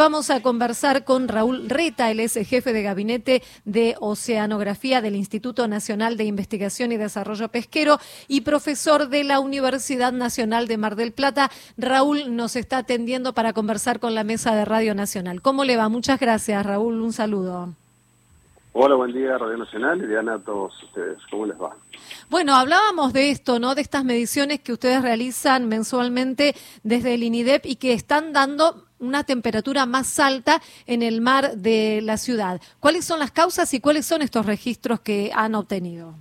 vamos a conversar con Raúl Reta, él es jefe de gabinete de Oceanografía del Instituto Nacional de Investigación y Desarrollo Pesquero y profesor de la Universidad Nacional de Mar del Plata. Raúl nos está atendiendo para conversar con la mesa de Radio Nacional. ¿Cómo le va? Muchas gracias, Raúl. Un saludo. Hola, buen día, Radio Nacional, y Diana, a todos ustedes. ¿Cómo les va? Bueno, hablábamos de esto, ¿no? De estas mediciones que ustedes realizan mensualmente desde el INIDEP y que están dando una temperatura más alta en el mar de la ciudad. ¿Cuáles son las causas y cuáles son estos registros que han obtenido?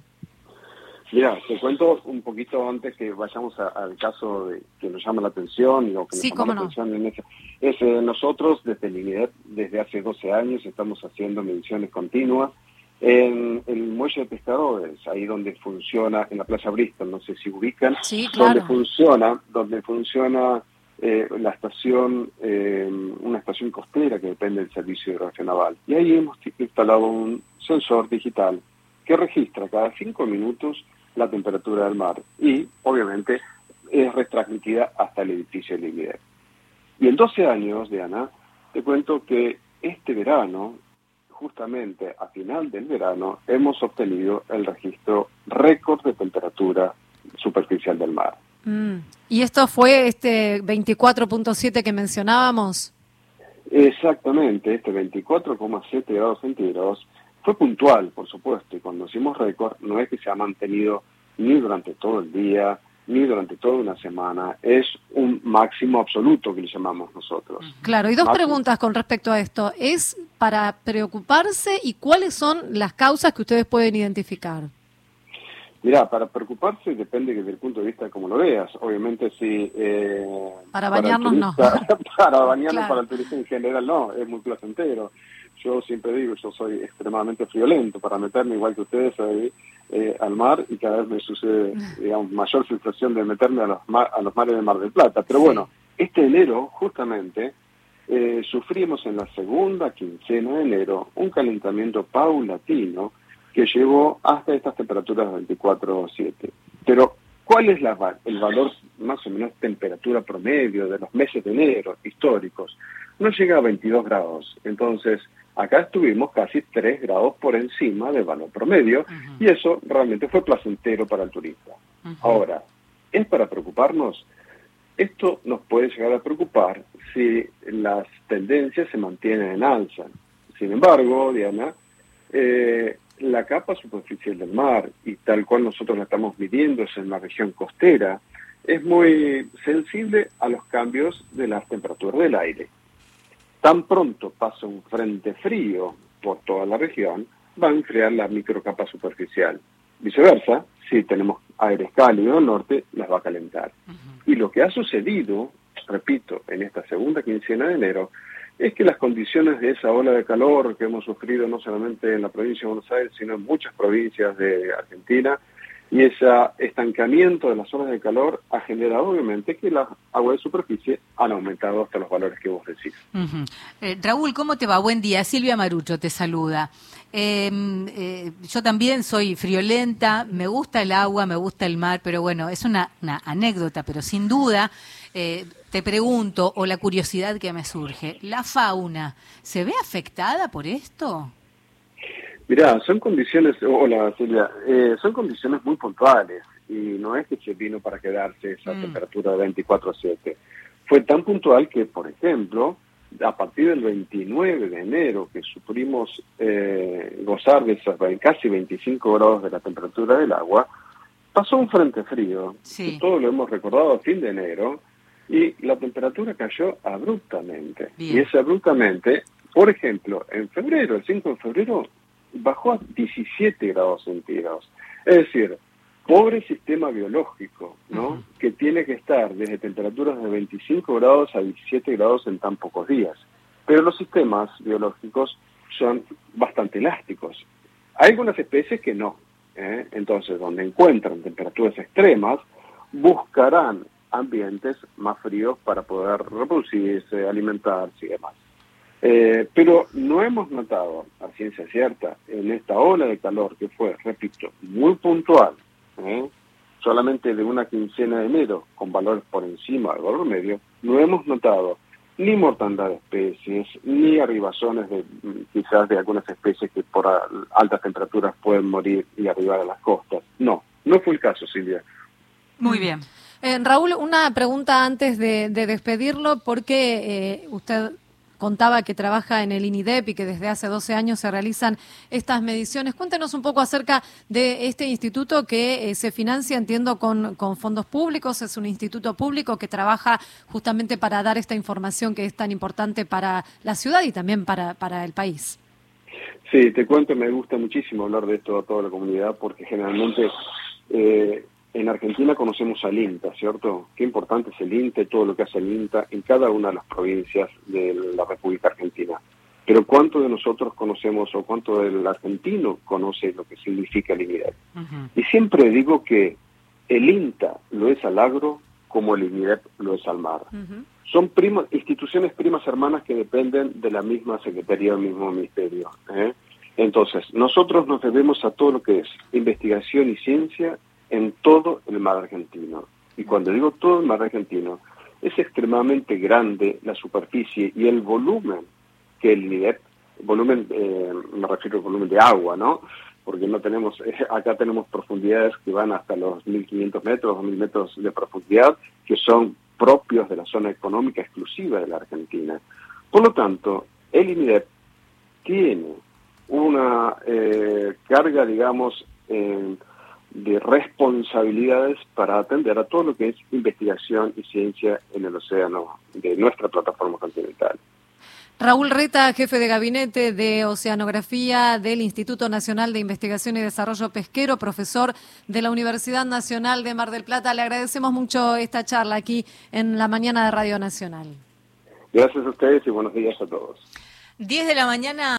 Mira, te cuento un poquito antes que vayamos al caso de que nos llama la atención o que nos llama la atención en ese. Nosotros desde el INIDEP, desde hace 12 años, estamos haciendo mediciones continuas en el muelle de pescadores, ahí donde funciona, en la playa Bristol, no sé si ubican, sí, claro. donde funciona la estación, una estación costera que depende del Servicio de Hidrografía Naval. Y ahí hemos instalado un sensor digital que registra cada 5 minutos la temperatura del mar y, obviamente, es retransmitida hasta el edificio del INIDEP. Y en 12 años, Diana, te cuento que este verano, justamente a final del verano, hemos obtenido el registro récord de temperatura superficial del mar. ¿Y esto fue este 24.7 que mencionábamos? Exactamente, este 24,7 grados centígrados fue puntual, por supuesto, y cuando decimos récord, no es que se ha mantenido ni durante todo el día, ni durante toda una semana, es un máximo absoluto que le llamamos nosotros. Claro, y dos preguntas con respecto a esto. ¿Es para preocuparse y cuáles son las causas que ustedes pueden identificar? Mirá, para preocuparse depende desde el punto de vista de cómo lo veas. Obviamente si... para bañarnos no. Para bañarnos, claro. Para el turista en general no, es muy placentero. Yo siempre digo, yo soy extremadamente friolento para meterme, igual que ustedes, ahí, al mar, y cada vez me sucede, digamos, mayor frustración de meterme a los mares de Mar del Plata. Pero bueno, este enero, justamente, sufrimos en la segunda quincena de enero un calentamiento paulatino que llegó hasta estas temperaturas 24,7. Pero, ¿cuál es el valor más o menos temperatura promedio de los meses de enero históricos? No llega a 22 grados. Entonces, acá estuvimos casi 3 grados por encima del valor promedio, y eso realmente fue placentero para el turista. Ahora, ¿es para preocuparnos? Esto nos puede llegar a preocupar si las tendencias se mantienen en alza. Sin embargo, Diana, la capa superficial del mar, y tal cual nosotros la estamos midiendo es en la región costera, es muy sensible a los cambios de las temperaturas del aire. Tan pronto pasa un frente frío por toda la región, va a enfriar la microcapa superficial. Viceversa, si tenemos aires cálidos al norte, las va a calentar. Y lo que ha sucedido, repito, en esta segunda quincena de enero, es que las condiciones de esa ola de calor que hemos sufrido no solamente en la provincia de Buenos Aires, sino en muchas provincias de Argentina, y ese estancamiento de las olas de calor ha generado, obviamente, que las aguas de superficie han aumentado hasta los valores que vos decís. Raúl, ¿cómo te va? Buen día. Silvia Marucho te saluda. Yo también soy friolenta, me gusta el agua, me gusta el mar, pero bueno, es una anécdota, pero sin duda te pregunto, o la curiosidad que me surge, ¿la fauna se ve afectada por esto? Mirá, son condiciones, hola Silvia, son condiciones muy puntuales y no es que se vino para quedarse esa temperatura de 24,7. Fue tan puntual que, por ejemplo, a partir del 29 de enero que sufrimos gozar de esos casi 25 grados de la temperatura del agua, pasó un frente frío, que todos lo hemos recordado a fin de enero, y la temperatura cayó abruptamente. Bien. Y ese abruptamente, por ejemplo, en febrero, el 5 de febrero, bajó a 17 grados centígrados. Es decir, pobre sistema biológico, ¿no? Que tiene que estar desde temperaturas de 25 grados a 17 grados en tan pocos días. Pero los sistemas biológicos son bastante elásticos. Hay algunas especies que no. Entonces, donde encuentran temperaturas extremas, buscarán ambientes más fríos para poder reproducirse, alimentarse y demás. Pero no hemos notado, a ciencia cierta, en esta ola de calor que fue, repito, muy puntual, solamente de una quincena de enero, con valores por encima del valor medio, no hemos notado ni mortandad de especies, ni arribazones de quizás de algunas especies que por altas temperaturas pueden morir y arribar a las costas. No fue el caso, Silvia. Muy bien. Raúl, una pregunta antes de despedirlo, porque usted contaba que trabaja en el INIDEP y que desde hace 12 años se realizan estas mediciones. Cuéntenos un poco acerca de este instituto que se financia, entiendo, con fondos públicos. Es un instituto público que trabaja justamente para dar esta información que es tan importante para la ciudad y también para el país. Sí, te cuento, me gusta muchísimo hablar de esto a toda la comunidad porque generalmente en Argentina conocemos al INTA, ¿cierto? Qué importante es el INTA y todo lo que hace el INTA en cada una de las provincias de la República Argentina. Pero ¿cuánto de nosotros conocemos o cuánto del argentino conoce lo que significa el INIDEP? Y siempre digo que el INTA lo es al agro como el INIDEP lo es al mar. Son instituciones primas hermanas que dependen de la misma Secretaría del mismo Ministerio. Entonces, nosotros nos debemos a todo lo que es investigación y ciencia en todo el mar argentino. Y cuando digo todo el mar argentino, es extremadamente grande la superficie y el volumen que el INIDEP, me refiero al volumen de agua, ¿no? Porque no tenemos, acá tenemos profundidades que van hasta los 1.500 metros, 2.000 metros de profundidad, que son propios de la zona económica exclusiva de la Argentina. Por lo tanto, el INIDEP tiene una carga, digamos, de responsabilidades para atender a todo lo que es investigación y ciencia en el océano de nuestra plataforma continental. Raúl Reta, jefe de gabinete de Oceanografía del Instituto Nacional de Investigación y Desarrollo Pesquero, profesor de la Universidad Nacional de Mar del Plata. Le agradecemos mucho esta charla aquí en la mañana de Radio Nacional. Gracias a ustedes y buenos días a todos. 10 de la mañana.